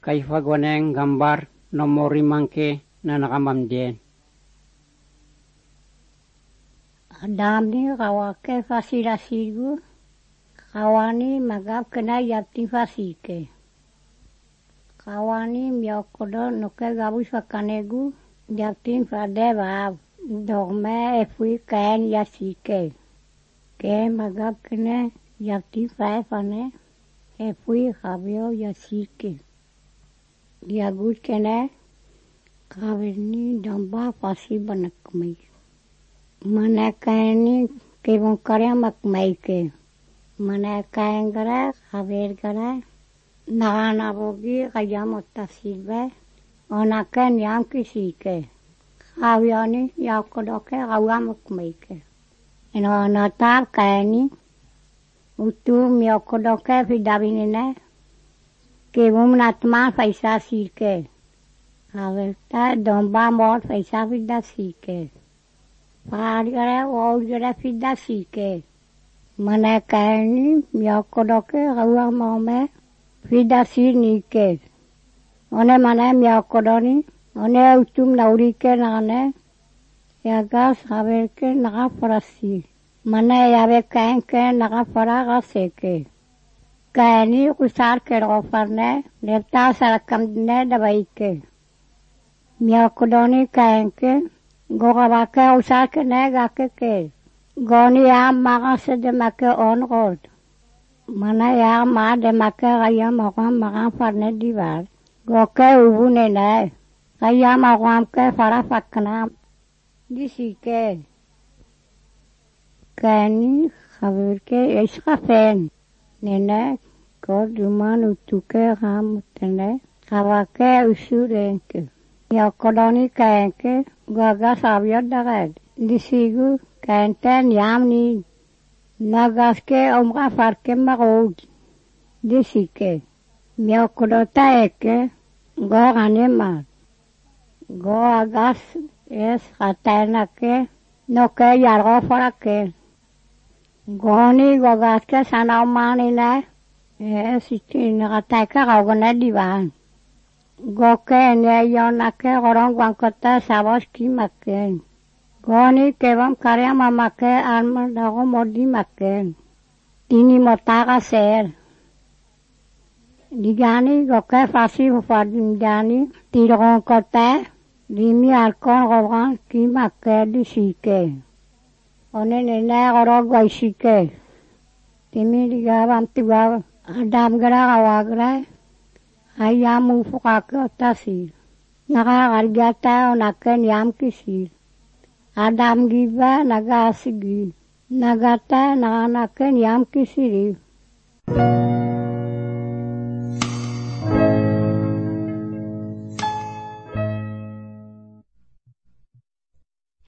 kaifagwaneng gambar nomor 5 na nakamamdien. Adamni kawake fasirasigu, kawani magab kena yapti fasike. Kawani miyokodo nuke gabus fakanegu, yaptin fade vav, dogme efui kain yasike. Ke magab kena yapti fae fane, efui khabyo yasike. Yagut kena kawini damba fasi banakmai. Mana kaini kebon karya makmai ke. Mana kain gara khaber gara nagana bogi kayam otasirbe onaken yam kisike. Khawyani yakodoke kawam makmai ke. Eno natar kaini utu miyokodoke fidabinine kebum natman faisa sirke. Khaverta domba mor faisa fida sirke. Pagare ougere fida sike. Mana kaini miyokodoke gawa mame fida sirnike. One mana miyokodoni, one utum naurike nane, yagas haverke naga farasi. Mana yave kainke naga faraga seke. Kaini kusar kerofarne, lepta sarakamdine dabaike. Miyokodoni kainke, Gogabake usake negake ke. Goni ya maga se de make on god. Mana ya ma de make gaya maga farne divar. Goke ubune ne. Gaya magam ke fara fakna. Disike. Kani khabir ke ishqa fen. Nene god duman utuke ham tene. Khabake usurenke. Yakodoni kainke gaga savyad dagad. Disigu kainten yamni nagaske omga farke magod. Disike. Miyakodota eke go ganemad. Go agas es katainake noke yargo farake. Goni gogaske sanaumanine es itinagataika gaugana divan. Goke ne yonake gorong wankota sabos ki maken. Goni kevam karya mamake alma dago modi maken. Tini motaga ser. Digani goke fasi hufadindani tirogon kota limi alkon gogan ki make disike. One nene gorog waisike. Timi digavam tigav adam gara gawagra. Ayam ufukake otasir. Naga gargata onaken yam kisir. Adam giba naga asigi. Nagata naga naken yam kisiri.